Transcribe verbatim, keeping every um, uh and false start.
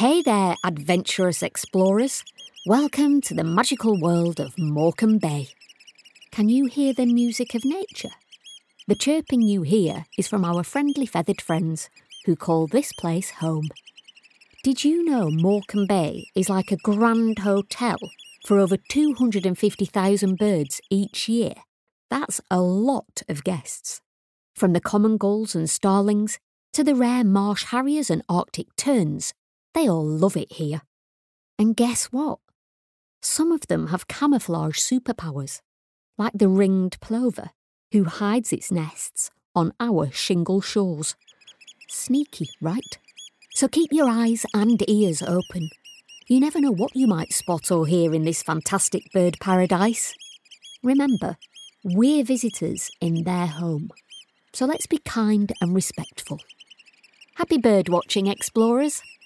Hey there, adventurous explorers. Welcome to the magical world of Morecambe Bay. Can you hear the music of nature? The chirping you hear is from our friendly feathered friends who call this place home. Did you know Morecambe Bay is like a grand hotel for over two hundred fifty thousand birds each year? That's a lot of guests. From the common gulls and starlings to the rare marsh harriers and Arctic terns, they all love it here. And guess what? Some of them have camouflage superpowers, like the ringed plover, who hides its nests on our shingle shores. Sneaky, right? So keep your eyes and ears open. You never know what you might spot or hear in this fantastic bird paradise. Remember, we're visitors in their home, so let's be kind and respectful. Happy bird watching, explorers!